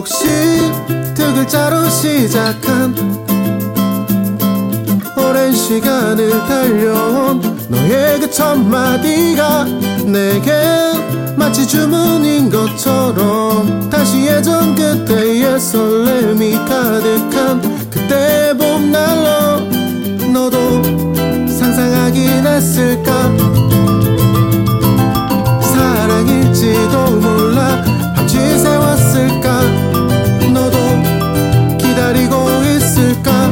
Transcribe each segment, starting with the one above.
혹시 두 글자로 시작한 오랜 시간을 달려온 너의 그 첫 마디가 내게 마치 주문인 것처럼 다시 예전 그때의 설렘이 가득한 그때의 봄날로 너도 상상하긴 했을까. 사랑일지도 몰라 밤지 새웠을까. 너도 기다리고 있을까.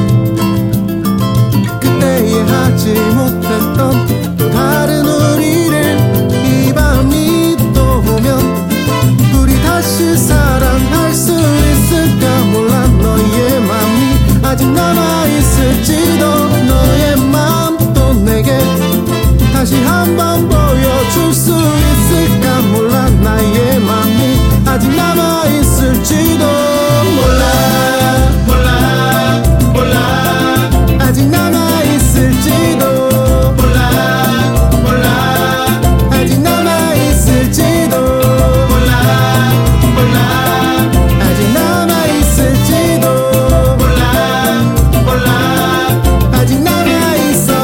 그때 이해하지 못했던 또 다른 우리를 이 밤이 또 오면 우리 다시 사랑할 수 있을까. 몰라 너의 맘이 아직 남아있을지도. 너의 맘도 내게 다시 한번 보여줄 수 있을까. 몰라 나의 맘이 아직 남아있을지도. 몰라 몰라 몰라 아직 남아있을지도. 몰라 몰라 아직 남아있을지도. 몰라 몰라 아직 남아있을지도. 몰라 몰라 아직 남아있어.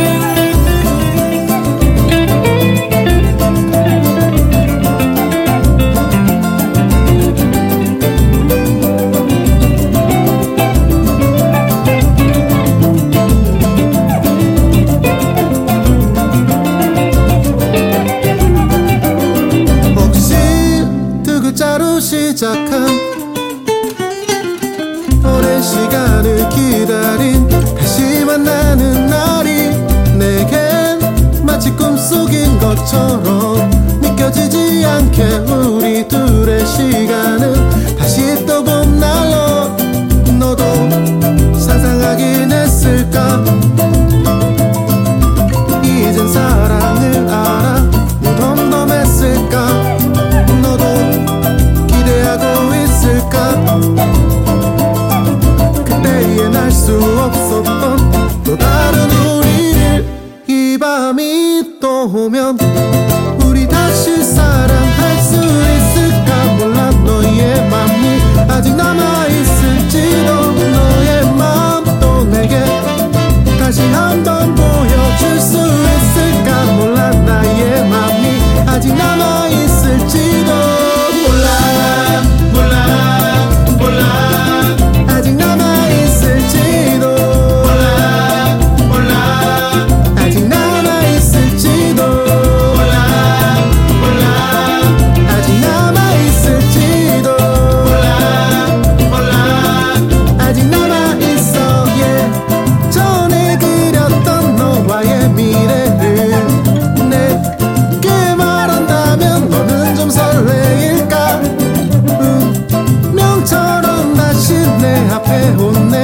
시작한 오랜 시간을 기다린 다시 만나는 날이 내겐 마치 꿈속인 것처럼 느껴지지 않게 우리 둘의 시간은 다시 또 봄날로 너도 상상하긴 했을까. 이젠 사랑을 알아 무덤덤했을까. 그때 이해할 수 없었던 또 다른 우리를 이 밤이 또 오면 우리 다시 사랑할 수 있을까. 몰라 너의 맘이 아직 남아있을지도. 너의 맘도 내게 다시 한번 보여줄 수 있을까. 몰라 나의 맘이 아직 남아있을지도. 몰라 몰라 몰라 아직 남아있을지도. 몰라 몰라 아직 남아있을지도. 몰라 몰라 아직 남아있을지도. 몰라 몰라 아직 남아있어. yeah. 전에 그렸던 너와의 미래를 내게 말한다면 너는 좀 설레일까. 운명처럼 다시 내 앞에 온네.